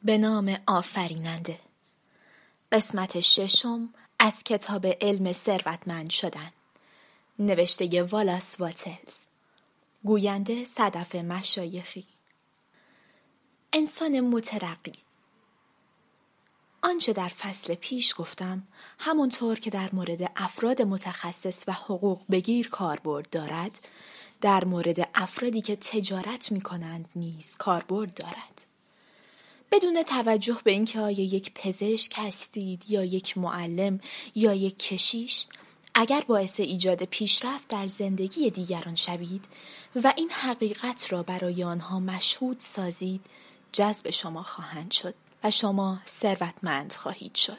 به نام آفریننده. قسمت 6 از کتاب علم ثروتمند شدن، نوشته والاس واتلز، گوینده صدف مشایخی. انسان مترقی. آنچه در فصل پیش گفتم همونطور که در مورد افراد متخصص و حقوق بگیر کاربرد دارد، در مورد افرادی که تجارت می کنند نیز کاربرد دارد. بدون توجه به اینکه آیا یک پزشک هستید یا یک معلم یا یک کشیش، اگر باعث ایجاد پیشرفت در زندگی دیگران شوید و این حقیقت را برای آنها مشهود سازید، جذب شما خواهند شد و شما ثروتمند خواهید شد.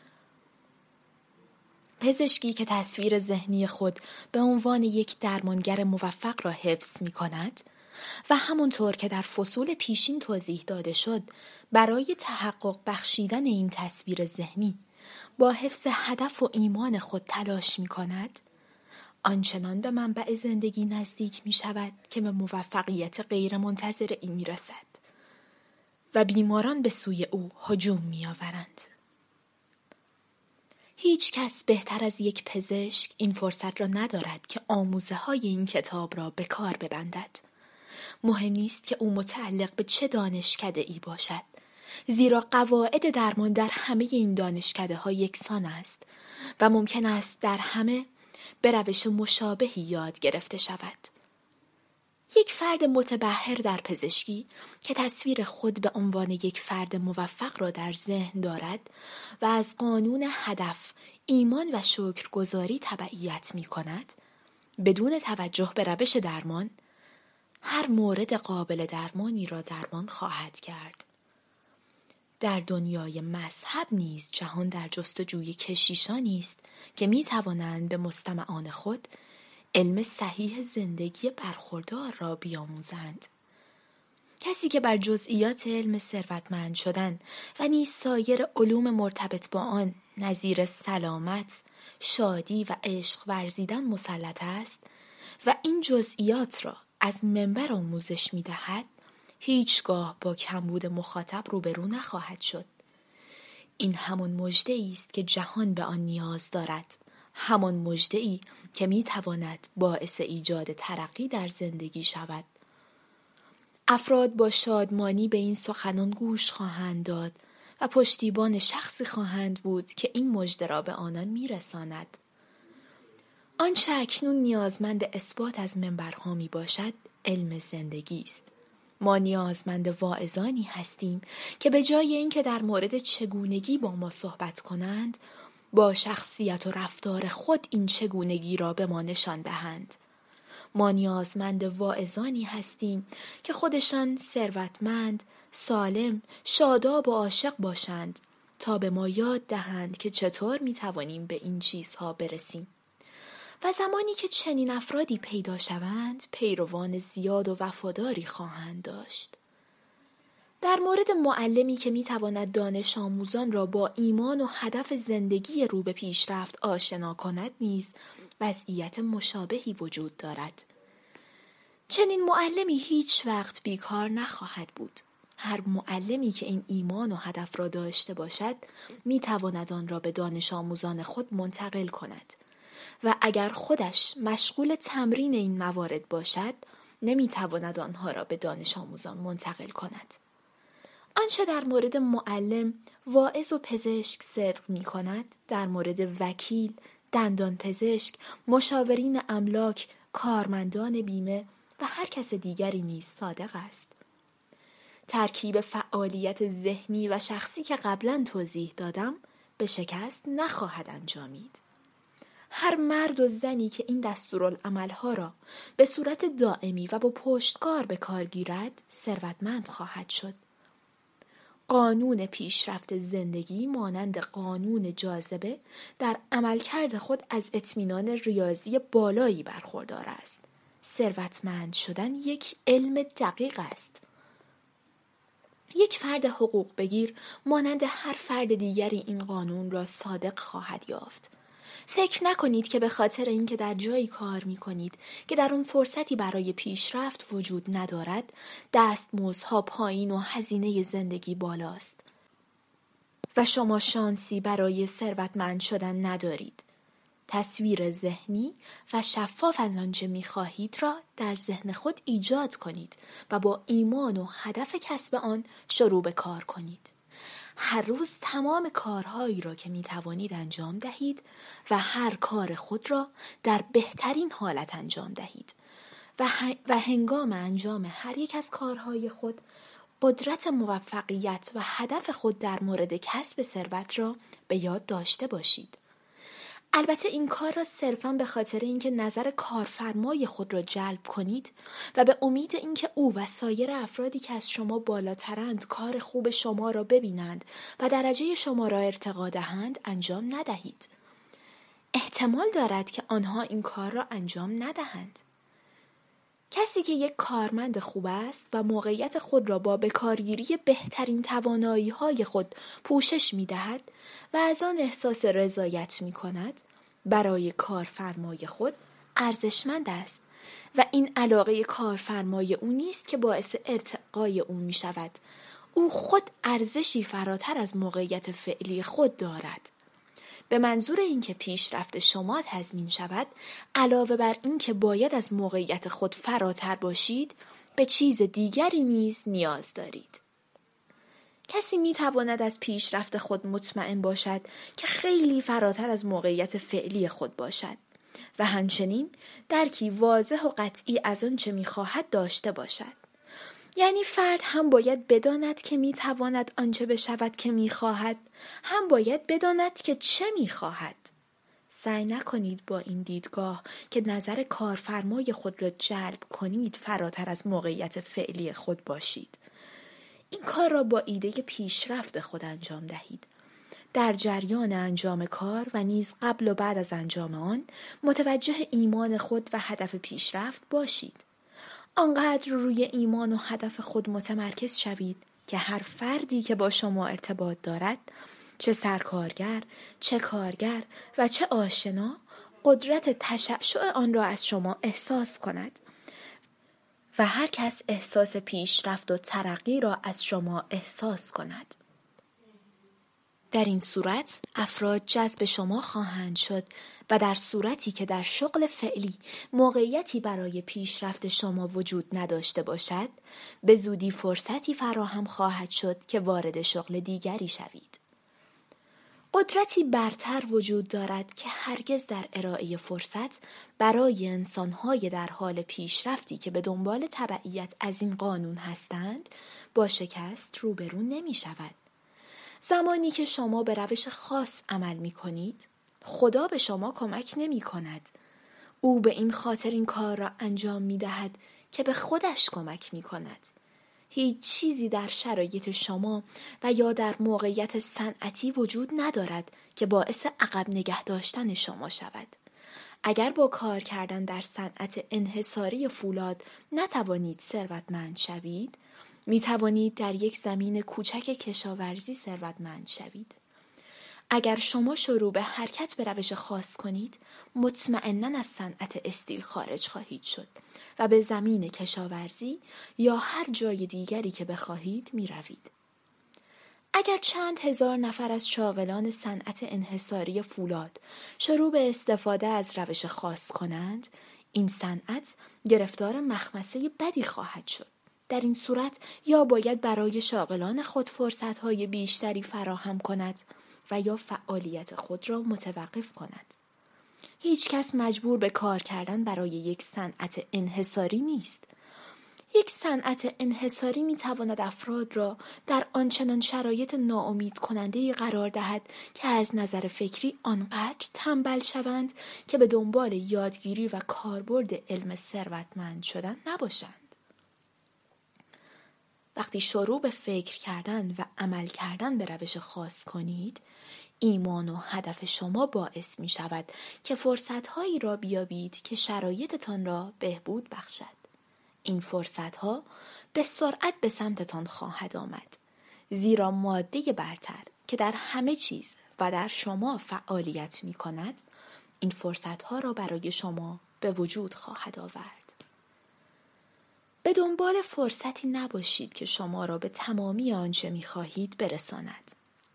پزشکی که تصویر ذهنی خود به عنوان یک درمانگر موفق را حفظ می کند و همونطور که در فصول پیشین توضیح داده شد، برای تحقق بخشیدن این تصویر ذهنی با حفظ هدف و ایمان خود تلاش می کند، آنچنان به منبع زندگی نزدیک می شود که به موفقیت غیر منتظره می رسد و بیماران به سوی او هجوم می آورند. هیچ کس بهتر از یک پزشک این فرصت را ندارد که آموزه های این کتاب را به کار ببندد. مهم نیست که او متعلق به چه دانشکده ای باشد، زیرا قواعد درمان در همه این دانشکده ها یکسان است و ممکن است در همه به روش مشابهی یاد گرفته شود. یک فرد متبحر در پزشکی که تصویر خود به عنوان یک فرد موفق را در ذهن دارد و از قانون هدف، ایمان و شکرگزاری تبعیت می کند، بدون توجه به روش درمان، هر مورد قابل درمانی را درمان خواهد کرد. در دنیای مذهب نیز جهان در جستجوی کشیشانی است که می توانند به مستمعان خود علم صحیح زندگی برخوردار را بیاموزند. کسی که بر جزئیات علم ثروتمند شدن و نیز سایر علوم مرتبط با آن نظیر سلامت، شادی و عشق ورزیدن مسلط است و این جزئیات را از منبر آموزش می دهد، هیچگاه با کمبود مخاطب روبرو نخواهد شد. این همان مژده‌ای است که جهان به آن نیاز دارد، همان مژده‌ای که می تواند باعث ایجاد ترقی در زندگی شود. افراد با شادمانی به این سخنان گوش خواهند داد و پشتیبان شخصی خواهند بود که این مژده را به آنان می رساند. آنچه اکنون نیازمند اثبات از منبرها می باشد علم زندگی است. ما نیازمند واعظانی هستیم که به جای اینکه در مورد چگونگی با ما صحبت کنند، با شخصیت و رفتار خود این چگونگی را به ما نشان دهند. ما نیازمند واعظانی هستیم که خودشان ثروتمند، سالم، شاداب و عاشق باشند تا به ما یاد دهند که چطور می توانیم به این چیزها برسیم. و زمانی که چنین افرادی پیدا شوند، پیروان زیاد و وفاداری خواهند داشت. در مورد معلمی که میتواند دانش آموزان را با ایمان و هدف زندگی رو به پیشرفت آشنا کند نیز وضعیت مشابهی وجود دارد. چنین معلمی هیچ وقت بیکار نخواهد بود. هر معلمی که این ایمان و هدف را داشته باشد میتواند آن را به دانش آموزان خود منتقل کند و اگر خودش مشغول تمرین این موارد باشد نمیتواند آنها را به دانش آموزان منتقل کند. آنچه در مورد معلم، واعظ و پزشک صدق می کند، در مورد وکیل، دندان پزشک، مشاورین املاک، کارمندان بیمه و هر کس دیگری نیز صادق است. ترکیب فعالیت ذهنی و شخصی که قبلا توضیح دادم به شکست نخواهد انجامید. هر مرد و زنی که این دستورالعملها را به صورت دائمی و با پشتکار به کار گیرد، ثروتمند خواهد شد. قانون پیشرفت زندگی مانند قانون جاذبه در عملکرد خود از اطمینان ریاضی بالایی برخوردار است. ثروتمند شدن یک علم دقیق است. یک فرد حقوق بگیر مانند هر فرد دیگری این قانون را صادق خواهد یافت. فکر نکنید که به خاطر اینکه در جایی کار می کنید که در اون فرصتی برای پیشرفت وجود ندارد، دستمزدها پایین و هزینه زندگی بالاست و شما شانسی برای ثروتمند شدن ندارید. تصویر ذهنی و شفاف از آنچه می‌خواهید را در ذهن خود ایجاد کنید و با ایمان و هدف کسب آن شروع به کار کنید. هر روز تمام کارهایی را که می‌توانید انجام دهید و هر کار خود را در بهترین حالت انجام دهید و هنگام انجام هر یک از کارهای خود قدرت موفقیت و هدف خود در مورد کسب ثروت را به یاد داشته باشید. البته این کار را صرفاً به خاطر اینکه نظر کارفرمای خود را جلب کنید و به امید اینکه او و سایر افرادی که از شما بالاترند کار خوب شما را ببینند و درجه شما را ارتقا دهند انجام ندهید. احتمال دارد که آنها این کار را انجام ندهند. کسی که یک کارمند خوب است و موقعیت خود را با بکارگیری بهترین توانایی‌های خود پوشش می‌دهد و از آن احساس رضایت می‌کند، برای کارفرمای خود ارزشمند است و این علاقه کارفرمای او نیست که باعث ارتقای او می‌شود. او خود ارزشی فراتر از موقعیت فعلی خود دارد. به منظور اینکه پیشرفت شما تضمین شود، علاوه بر اینکه باید از موقعیت خود فراتر باشید، به چیز دیگری نیز نیاز دارید. کسی میتواند از پیشرفت خود مطمئن باشد که خیلی فراتر از موقعیت فعلی خود باشد و همچنین درکی واضح و قطعی از آنچه میخواهد داشته باشد. یعنی فرد هم باید بداند که میتواند آنچه بشود که میخواهد، هم باید بداند که چه میخواهد. سعی نکنید با این دیدگاه که نظر کارفرمای خود را جلب کنید فراتر از موقعیت فعلی خود باشید. این کار را با ایده پیشرفت خود انجام دهید. در جریان انجام کار و نیز قبل و بعد از انجام آن متوجه ایمان خود و هدف پیشرفت باشید. آنقدر روی ایمان و هدف خود متمرکز شوید که هر فردی که با شما ارتباط دارد، چه سرکارگر، چه کارگر و چه آشنا، قدرت تشعشع آن را از شما احساس کند و هر کس احساس پیشرفت و ترقی را از شما احساس کند. در این صورت افراد جذب شما خواهند شد و در صورتی که در شغل فعلی موقعیتی برای پیشرفت شما وجود نداشته باشد، به زودی فرصتی فراهم خواهد شد که وارد شغل دیگری شوید. قدرتی برتر وجود دارد که هرگز در ارائه فرصت برای انسان‌های در حال پیشرفتی که به دنبال تبعیت از این قانون هستند با شکست روبرو نمی‌شود. زمانی که شما به روش خاص عمل می کنید، خدا به شما کمک نمی کند. او به این خاطر این کار را انجام می دهد که به خودش کمک می کند. هیچ چیزی در شرایط شما و یا در موقعیت صنعتی وجود ندارد که باعث عقب نگه داشتن شما شود. اگر با کار کردن در صنعت انحصاری فولاد نتوانید ثروتمند شوید، می توانید در یک زمین کوچک کشاورزی ثروتمند شوید. اگر شما شروع به حرکت به روش خاص کنید، مطمئناً از صنعت استیل خارج خواهید شد و به زمین کشاورزی یا هر جای دیگری که بخواهید می روید. اگر چند هزار نفر از شاغلان صنعت انحصاری فولاد شروع به استفاده از روش خاص کنند، این صنعت گرفتار مخمسه بدی خواهد شد. در این صورت یا باید برای شاغلان خود فرصت‌های بیشتری فراهم کند و یا فعالیت خود را متوقف کند. هیچ کس مجبور به کار کردن برای یک صنعت انحصاری نیست. یک صنعت انحصاری می‌تواند افراد را در آنچنان شرایط ناامید کننده قرار دهد که از نظر فکری آنقدر تنبل شوند که به دنبال یادگیری و کاربرد علم ثروتمند شدن نباشند. وقتی شروع به فکر کردن و عمل کردن به روش خاص کنید، ایمان و هدف شما باعث می شود که فرصت‌هایی را بیابید که شرایطتان را بهبود بخشد. این فرصت‌ها به سرعت به سمتتان خواهد آمد، زیرا ماده برتر که در همه چیز و در شما فعالیت می کند، این فرصتها را برای شما به وجود خواهد آورد. به دنبال فرصتی نباشید که شما را به تمامی آنچه می‌خواهید برساند.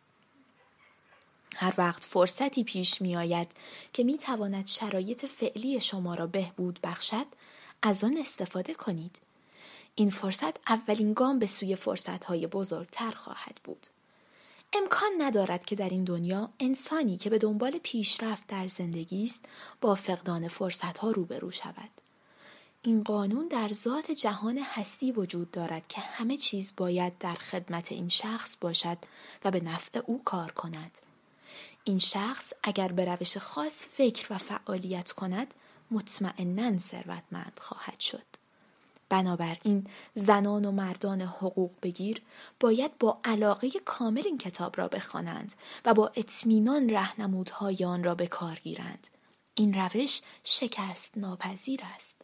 هر وقت فرصتی پیش می آید که می تواند شرایط فعلی شما را بهبود بخشد، از آن استفاده کنید. این فرصت اولین گام به سوی فرصت‌های بزرگتر خواهد بود. امکان ندارد که در این دنیا انسانی که به دنبال پیشرفت در زندگی است با فقدان فرصت‌ها روبرو شود. این قانون در ذات جهان هستی وجود دارد که همه چیز باید در خدمت این شخص باشد و به نفع او کار کند. این شخص اگر به روش خاص فکر و فعالیت کند مطمئناً ثروتمند خواهد شد. بنابراین زنان و مردان حقوق بگیر باید با علاقه کامل این کتاب را بخوانند و با اطمینان راهنمودهای آن را به کار گیرند. این روش شکست ناپذیر است.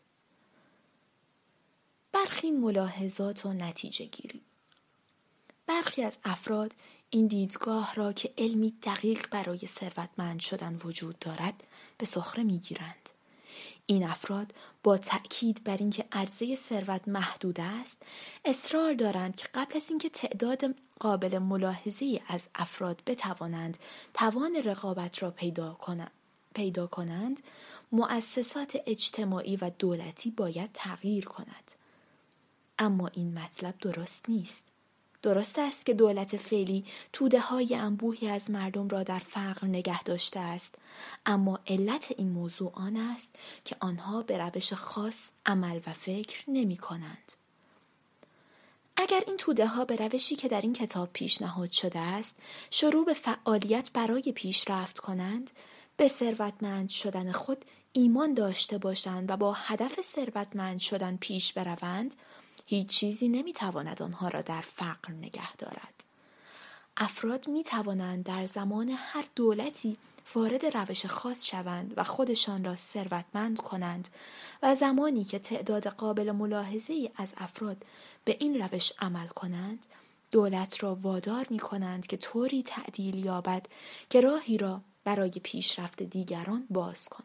برخی ملاحظات و نتیجه گیری. برخی از افراد این دیدگاه را که علمی دقیق برای ثروتمند شدن وجود دارد به سخره می‌گیرند. این افراد با تأکید بر اینکه عرضه ثروت محدود است، اصرار دارند که قبل از اینکه تعداد قابل ملاحظه‌ای از افراد بتوانند توان رقابت را پیدا کنند، مؤسسات اجتماعی و دولتی باید تغییر کند. اما این مطلب درست نیست. درست است که دولت فعلی توده‌های انبوهی از مردم را در فقر نگه داشته است، اما علت این موضوع آن است که آنها به روش خاص عمل و فکر نمی کنند. اگر این توده‌ها به روشی که در این کتاب پیشنهاد شده است شروع به فعالیت برای پیشرفت کنند، به ثروتمند شدن خود ایمان داشته باشند و با هدف ثروتمند شدن پیش بروند، هیچ چیزی نمیتواند آنها را در فقر نگه دارد. افراد میتوانند در زمان هر دولتی وارد روش خاص شوند و خودشان را ثروتمند کنند و زمانی که تعداد قابل ملاحظه‌ای از افراد به این روش عمل کنند، دولت را وادار می‌کنند که طوری تعدیل یابد که راهی را برای پیشرفت دیگران باز کند.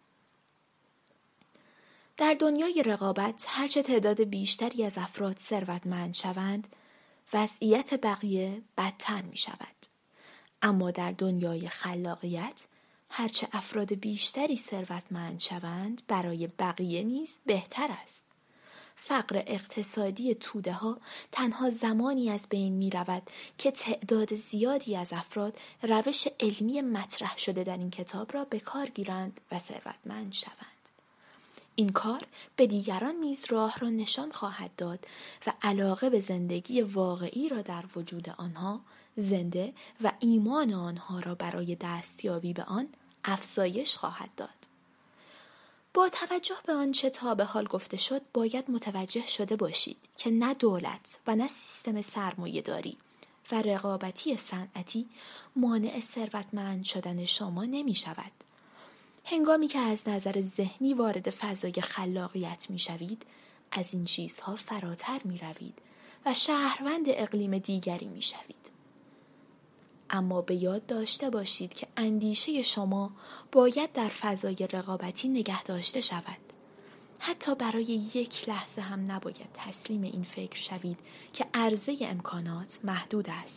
در دنیای رقابت هرچه تعداد بیشتری از افراد ثروتمند شوند، وضعیت بقیه بدتر می شود. اما در دنیای خلاقیت هرچه افراد بیشتری ثروتمند شوند برای بقیه نیز بهتر است. فقر اقتصادی توده ها تنها زمانی از بین می رود که تعداد زیادی از افراد روش علمی مطرح شده در این کتاب را به کار گیرند و ثروتمند شوند. این کار به دیگران نیز راه را نشان خواهد داد و علاقه به زندگی واقعی را در وجود آنها زنده و ایمان آنها را برای دستیابی به آن افزایش خواهد داد. با توجه به آنچه تا به حال گفته شد، باید متوجه شده باشید که نه دولت و نه سیستم سرمایه‌داری و رقابتی صنعتی مانع ثروتمند شدن شما نمی شود. هنگامی که از نظر ذهنی وارد فضای خلاقیت می شوید، از این چیزها فراتر می روید و شهروند اقلیم دیگری می شوید. اما به یاد داشته باشید که اندیشه شما باید در فضای رقابتی نگه داشته شود. حتی برای یک لحظه هم نباید تسلیم این فکر شوید که عرضه امکانات محدود است.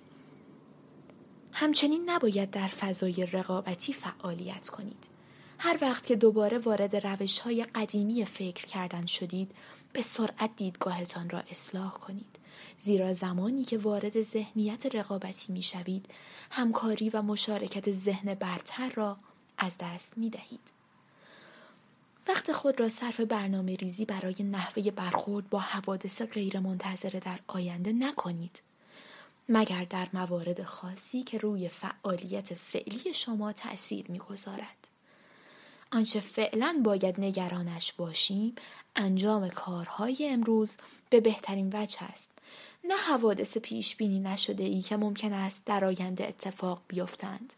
همچنین نباید در فضای رقابتی فعالیت کنید. هر وقت که دوباره وارد روش‌های قدیمی فکر کردن شدید، به سرعت دیدگاهتان را اصلاح کنید. زیرا زمانی که وارد ذهنیت رقابتی می‌شوید، همکاری و مشارکت ذهن برتر را از دست می‌دهید. وقت خود را صرف برنامه ریزی برای نحوه برخورد با حوادث غیرمنتظره در آینده نکنید، مگر در موارد خاصی که روی فعالیت فعلی شما تأثیر می‌گذارد. آنچه فعلا باید نگرانش باشیم انجام کارهای امروز به بهترین وجه است، نه حوادث پیش بینی نشده ای که ممکن است در آینده اتفاق بیفتند.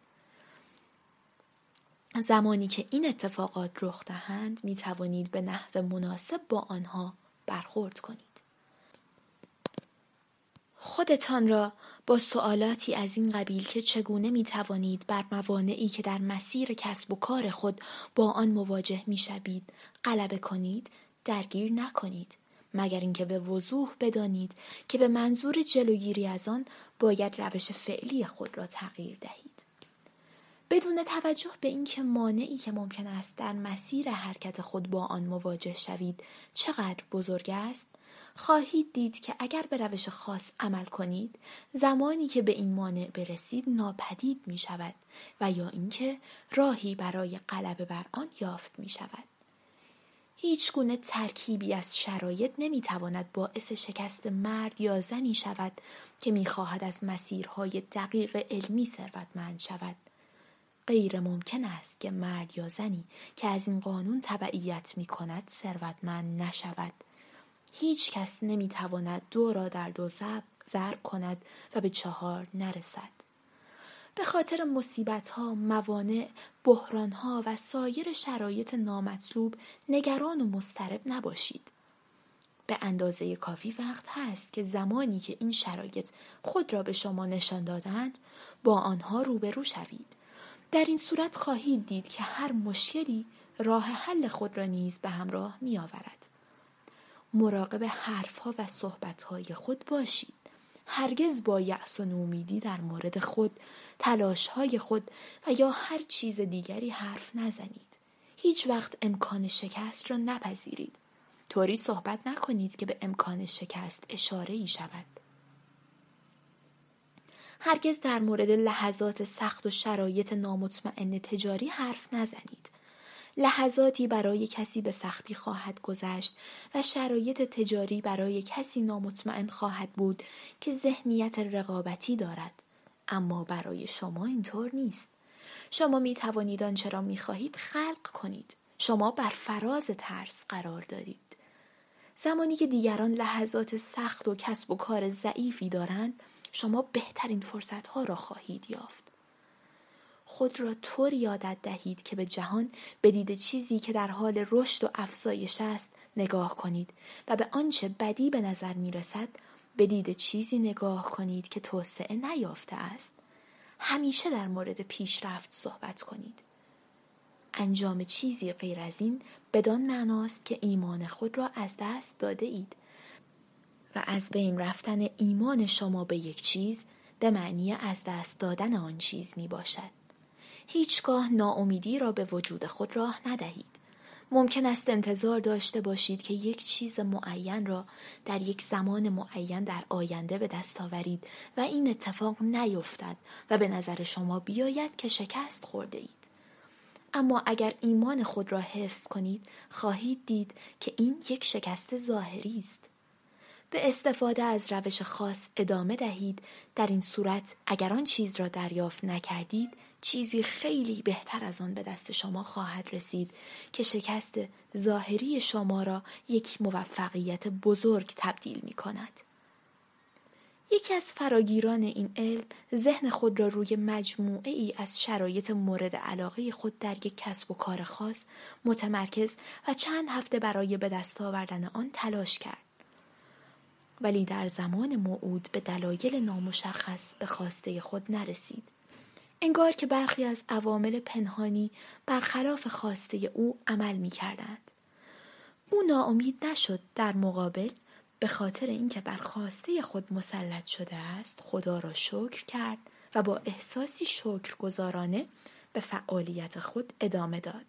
زمانی که این اتفاقات رخ دهند می توانید به نحو مناسب با آنها برخورد کنید. خودتان را با سوالاتی از این قبیل که چگونه می توانید بر موانعی که در مسیر کسب و کار خود با آن مواجه می شوید غلبه کنید درگیر نکنید، مگر اینکه به وضوح بدانید که به منظور جلوگیری از آن باید روش فعلی خود را تغییر دهید. بدون توجه به اینکه مانعی که ممکن است در مسیر حرکت خود با آن مواجه شوید چقدر بزرگ است، خواهید دید که اگر به روش خاص عمل کنید، زمانی که به این مانع برسید ناپدید می شود و یا اینکه راهی برای غلبه بر آن یافت می شود. هیچ گونه ترکیبی از شرایط نمی تواند باعث شکست مرد یا زنی شود که می خواهد از مسیرهای دقیق علمی ثروتمند شود. غیر ممکن است که مرد یا زنی که از این قانون تبعیت می کند ثروتمند نشود. هیچ کس نمی تواند 2 را در 2 ضرب کند و به 4 نرسد. به خاطر مصیبت‌ها، موانع، بحران‌ها و سایر شرایط نامطلوب نگران و مضطرب نباشید. به اندازه کافی وقت هست که زمانی که این شرایط خود را به شما نشان دادند با آنها روبرو شوید. در این صورت خواهید دید که هر مشکلی راه حل خود را نیز به همراه می آورد. مراقب حرفها و صحبتهای خود باشید. هرگز با یأس و نومیدی در مورد خود، تلاشهای خود و یا هر چیز دیگری حرف نزنید. هیچ وقت امکان شکست را نپذیرید. طوری صحبت نکنید که به امکان شکست اشاره‌ای شود. هرگز در مورد لحظات سخت و شرایط نامطمئن تجاری حرف نزنید. لحظاتی برای کسی به سختی خواهد گذشت و شرایط تجاری برای کسی نامطمئن خواهد بود که ذهنیت رقابتی دارد، اما برای شما اینطور نیست. شما می توانید آنچه را می خواهید خلق کنید. شما بر فراز ترس قرار دارید. زمانی که دیگران لحظات سخت و کسب و کار ضعیفی دارند، شما بهترین فرصتها را خواهید یافت. خود را طوری یادت دهید که به جهان به دید چیزی که در حال رشد و افزایش است نگاه کنید و به آنچه بدی به نظر می رسد به دید چیزی نگاه کنید که توسعه نیافته است. همیشه در مورد پیشرفت صحبت کنید. انجام چیزی غیر از این بدان معناست که ایمان خود را از دست داده اید و از بین رفتن ایمان شما به یک چیز به معنی از دست دادن آن چیز می باشد. هیچگاه ناامیدی را به وجود خود راه ندهید. ممکن است انتظار داشته باشید که یک چیز معین را در یک زمان معین در آینده به دست آورید و این اتفاق نیفتد و به نظر شما بیاید که شکست خورده اید. اما اگر ایمان خود را حفظ کنید، خواهید دید که این یک شکست ظاهری است. به استفاده از روش خاص ادامه دهید. در این صورت اگر آن چیز را دریافت نکردید، چیزی خیلی بهتر از آن به دست شما خواهد رسید که شکست ظاهری شما را یک موفقیت بزرگ تبدیل می کند. یکی از فراگیران این علم ذهن خود را روی مجموعه ای از شرایط مورد علاقه خود در یک کسب و کار خاص متمرکز و چند هفته برای به دست آوردن آن تلاش کرد. ولی در زمان موعود به دلایل نامشخص به خواسته خود نرسید. انگار که برخی از عوامل پنهانی برخلاف خواسته او عمل می کردند. او ناامید نشد. در مقابل به خاطر اینکه بر خواسته خود مسلط شده است خدا را شکر کرد و با احساسی شکرگزارانه به فعالیت خود ادامه داد.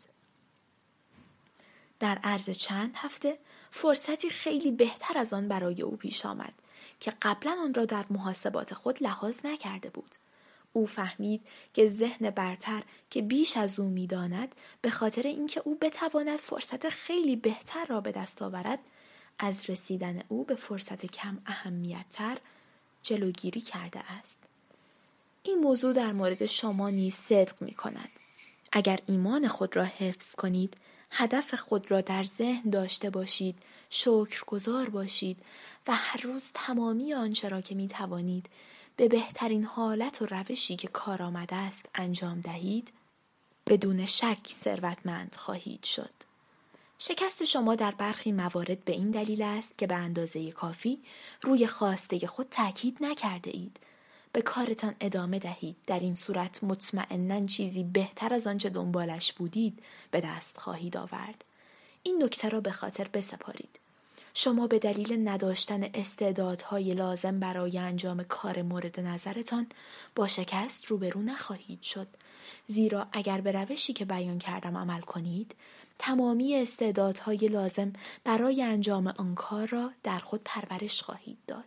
در عرض چند هفته فرصتی خیلی بهتر از آن برای او پیش آمد که قبلا آن را در محاسبات خود لحاظ نکرده بود. او فهمید که ذهن برتر که بیش از او می‌داند به خاطر اینکه او بتواند فرصت خیلی بهتر را به دست آورد از رسیدن او به فرصت کم اهمیت‌تر جلوگیری کرده است. این موضوع در مورد شما نیز صدق می‌کند. اگر ایمان خود را حفظ کنید، هدف خود را در ذهن داشته باشید، شکرگزار باشید و هر روز تمامی آنچه را که می‌توانید به بهترین حالت و روشی که کار آمده است انجام دهید، بدون شک ثروتمند خواهید شد. شکست شما در برخی موارد به این دلیل است که به اندازه کافی روی خواسته خود تاکید نکرده اید. به کارتان ادامه دهید. در این صورت مطمئناً چیزی بهتر از آنچه دنبالش بودید به دست خواهید آورد. این نکته را به خاطر بسپارید. شما به دلیل نداشتن استعدادهای لازم برای انجام کار مورد نظرتان با شکست روبرو نخواهید شد. زیرا اگر به روشی که بیان کردم عمل کنید، تمامی استعدادهای لازم برای انجام آن کار را در خود پرورش خواهید داد.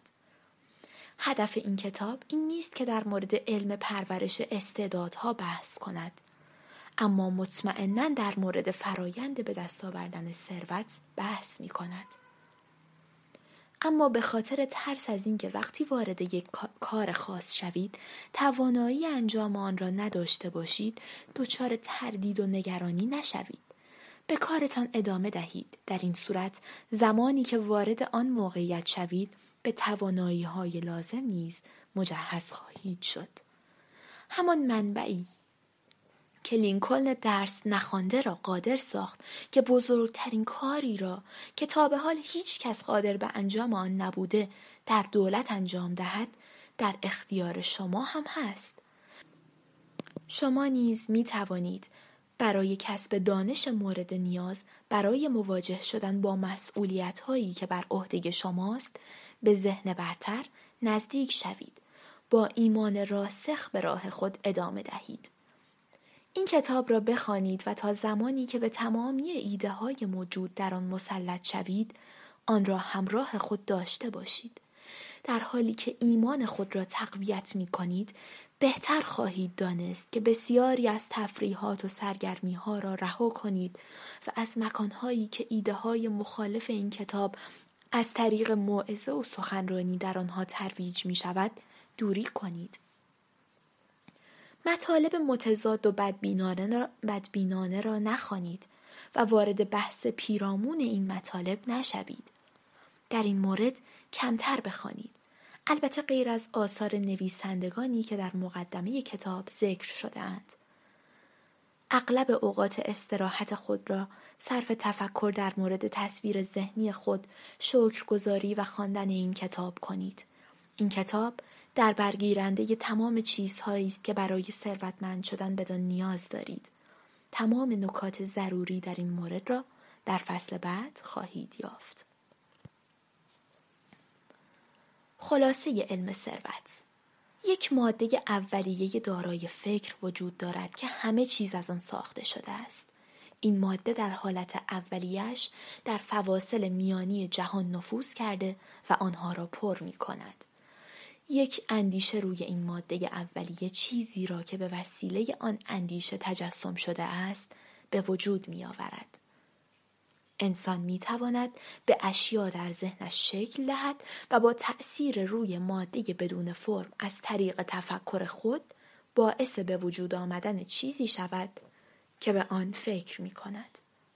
هدف این کتاب این نیست که در مورد علم پرورش استعدادها بحث کند، اما مطمئناً در مورد فرایند به دست آوردن ثروت بحث می کند. اما به خاطر ترس از این که وقتی وارد یک کار خاص شوید توانایی انجام آن را نداشته باشید دچار تردید و نگرانی نشوید. به کارتان ادامه دهید. در این صورت زمانی که وارد آن موقعیت شوید به توانایی‌های لازم نیز مجهز خواهید شد. همان منبعی که لینکلن درس نخوانده را قادر ساخت که بزرگترین کاری را که تا به حال هیچ کس قادر به انجام آن نبوده در دولت انجام دهد، در اختیار شما هم هست. شما نیز می توانید برای کسب دانش مورد نیاز، برای مواجه شدن با مسئولیت‌هایی که بر عهده شماست، به ذهن برتر نزدیک شوید. با ایمان راسخ به راه خود ادامه دهید. این کتاب را بخوانید و تا زمانی که به تمامی ایده‌های موجود در آن مسلط شوید، آن را همراه خود داشته باشید. در حالی که ایمان خود را تقویت می‌کنید، بهتر خواهید دانست که بسیاری از تفریحات و سرگرمی‌ها را رها کنید و از مکان‌هایی که ایده‌های مخالف این کتاب از طریق موعظه و سخنرانی در آنها ترویج می‌شود، دوری کنید. مطالب متضاد و بدبینانه را نخوانید و وارد بحث پیرامون این مطالب نشوید. در این مورد کمتر بخوانید. البته غیر از آثار نویسندگانی که در مقدمه کتاب ذکر شده‌اند. اغلب اوقات استراحت خود را صرف تفکر در مورد تصویر ذهنی خود، شکرگزاری و خواندن این کتاب کنید. این کتاب در برگیرنده تمام چیزهایی است که برای ثروتمند شدن بدان نیاز دارید. تمام نکات ضروری در این مورد را در فصل بعد خواهید یافت. خلاصه علم ثروت: یک ماده اولیه دارای فکر وجود دارد که همه چیز از آن ساخته شده است. این ماده در حالت اولیه‌اش در فواصل میانی جهان نفوذ کرده و آنها را پر می کند. یک اندیشه روی این ماده اولیه چیزی را که به وسیله آن اندیشه تجسم شده است به وجود می آورد. انسان می تواند به اشیا در ذهنش شکل دهد و با تأثیر روی ماده بدون فرم از طریق تفکر خود باعث به وجود آمدن چیزی شود که به آن فکر می کند.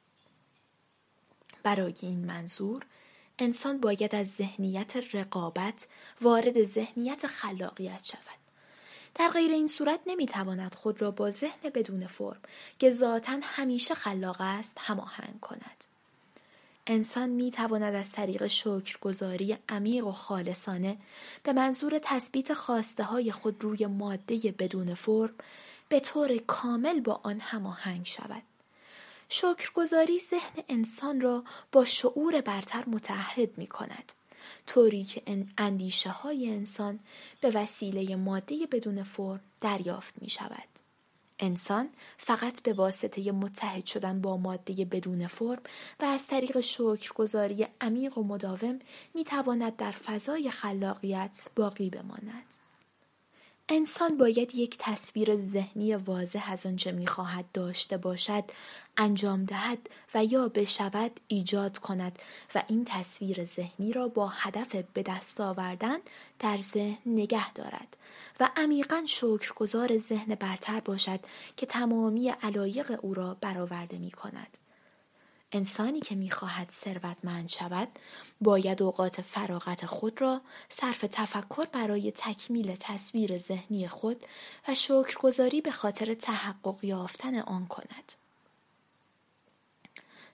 برای این منظور انسان باید از ذهنیت رقابت وارد ذهنیت خلاقیت شود. در غیر این صورت نمیتواند خود را با ذهن بدون فرم که ذاتاً همیشه خلاق است هماهنگ کند. انسان میتواند از طریق شکرگزاری عمیق و خالصانه به منظور تثبیت خواسته های خود روی ماده بدون فرم به طور کامل با آن هماهنگ شود. شکرگزاری ذهن انسان را با شعور برتر متحد می کند، طوری که اندیشه های انسان به وسیله ماده بدون فرم دریافت می شود. انسان فقط به واسطه متحد شدن با ماده بدون فرم و از طریق شکرگزاری عمیق و مداوم می تواند در فضای خلاقیت باقی بماند. انسان باید یک تصویر ذهنی واضح از آنچه می‌خواهد داشته باشد، انجام دهد و یا بشود ایجاد کند و این تصویر ذهنی را با هدف به دست آوردن در ذهن نگه دارد و عمیقاً شکرگزار ذهن برتر باشد که تمامی علایق او را برآورده می‌کند. انسانی که می‌خواهد ثروتمند شود باید اوقات فراغت خود را صرف تفکر برای تکمیل تصویر ذهنی خود و شکرگزاری به خاطر تحقق یافتن آن کند.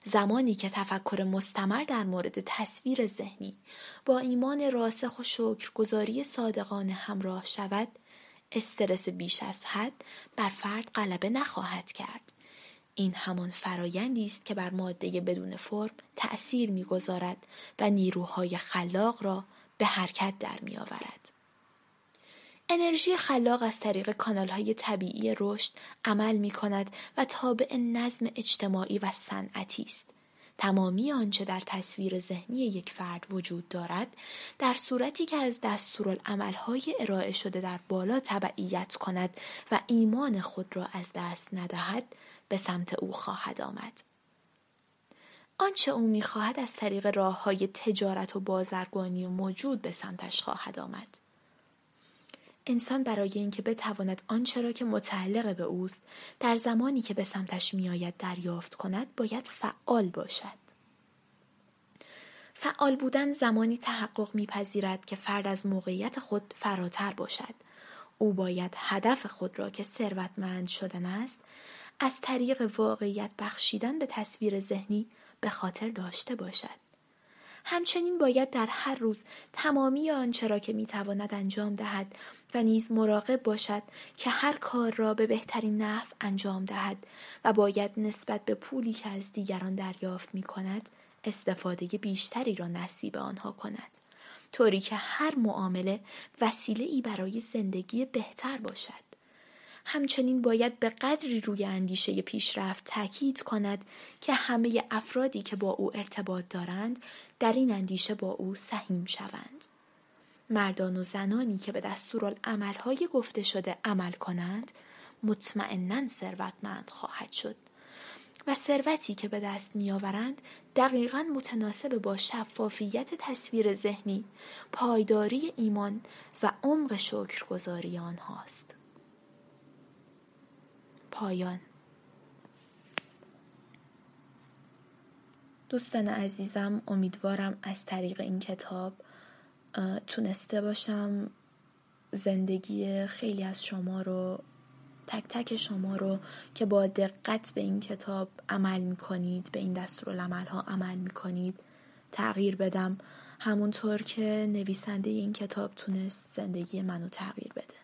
زمانی که تفکر مستمر در مورد تصویر ذهنی با ایمان راسخ و شکرگزاری صادقانه همراه شود، استرس بیش از حد بر فرد غلبه نخواهد کرد. این همان فرایندی است که بر ماده بدون فرم تأثیر می‌گذارد و نیروهای خلاق را به حرکت در می‌آورد. انرژی خلاق از طریق کانال‌های طبیعی رشد عمل می‌کند و تابع نظم اجتماعی و صنعتی است. تمامی آنچه در تصویر ذهنی یک فرد وجود دارد، در صورتی که از دستورالعمل‌های ارائه شده در بالا تبعیت کند و ایمان خود را از دست ندهد، به سمت او خواهد آمد. آنچه او می‌خواهد از طریق راه‌های تجارت و بازرگانی موجود به سمتش خواهد آمد. انسان برای اینکه بتواند آنچه را که متعلق به اوست در زمانی که به سمتش میآید دریافت کند، باید فعال باشد. فعال بودن زمانی تحقق می‌پذیرد که فرد از موقعیت خود فراتر باشد. او باید هدف خود را که ثروتمند شدن است، از طریق واقعیت بخشیدن به تصویر ذهنی به خاطر داشته باشد. همچنین باید در هر روز تمامی آنچه را که میتواند انجام دهد و نیز مراقب باشد که هر کار را به بهترین نحو انجام دهد و باید نسبت به پولی که از دیگران دریافت میکند استفاده بیشتری را نصیب آنها کند، طوری که هر معامله وسیله‌ای برای زندگی بهتر باشد. همچنین باید به قدری روی اندیشه پیشرفت تاکید کند که همه افرادی که با او ارتباط دارند در این اندیشه با او سهیم شوند. مردان و زنانی که به دستورالعمل‌های گفته شده عمل کنند مطمئناً ثروتمند خواهد شد و ثروتی که به دست می‌آورند دقیقاً متناسب با شفافیت تصویر ذهنی، پایداری ایمان و عمق شکرگزاری آنهاست. پایان. دوستان عزیزم، امیدوارم از طریق این کتاب تونسته باشم زندگی خیلی از شما رو، تک تک شما رو که با دقت به این کتاب عمل میکنید، به این دستورالعمل‌ها عمل میکنید، تغییر بدم، همونطور که نویسنده این کتاب تونست زندگی منو تغییر بده.